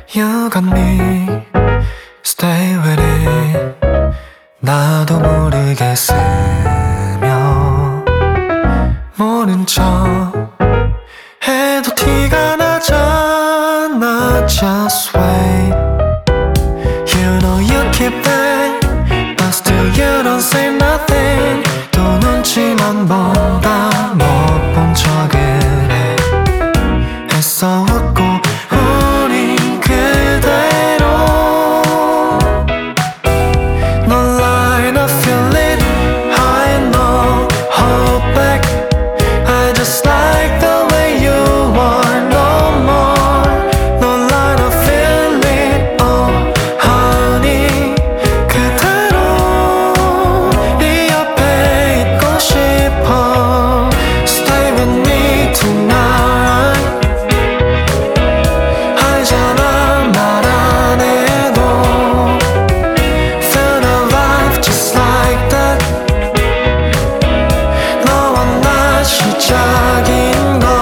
You got me, stay with it. 나도 모르게 쓰며 모른 척 해도 티가 나잖아. Just wait. You know you keep it, but still you don't say nothing. 또 눈치만 보다 못 본 척을 해. 애써 웃고 우린 그대로. No lie, I feel it, I know. Hold back, I just like the way you are. No more. No lie, I feel it, oh honey. 그대로 네 옆에 있고 싶어. Stay with me tonight. 알잖아 말 안 해도. Feel the vibe just like that. 너와 나 시작인 걸.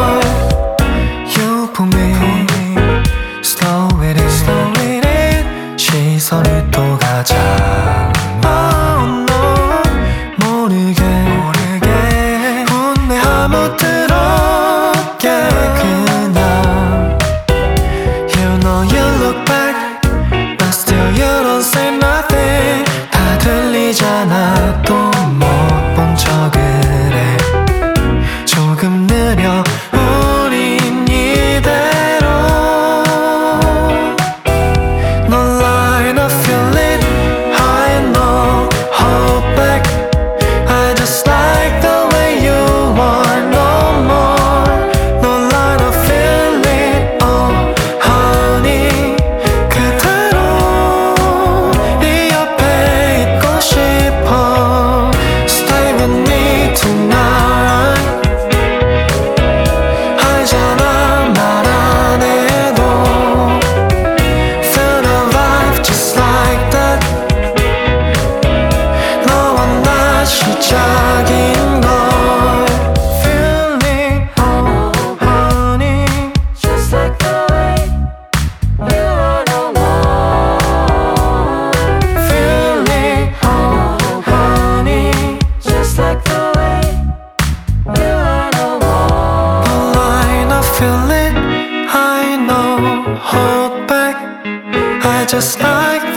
You put me slow with it. 시선을 또 가잖아. Oh no. 모르게 혼내 아무 뜻 없게 그냥. You know you look back, but still you don't say nothing. 다 들리잖아 또 못 본 척을 해. 조금 느려 우린 이대로. No lie, I feel it, I know. Hold back, I just like the way you are. No more. No lie, I feel it, oh honey. 그대로 네 옆에 있고 싶어. Stay with me tonight. 알잖아 말 안 해도. Feel the vibe just like that. 너와 나 시작인 걸. Feeling, oh honey. Just like the way you are the one. Feeling, oh honey. Just like the way you are the one. No lie, I feel it, I know. Hold back, I just like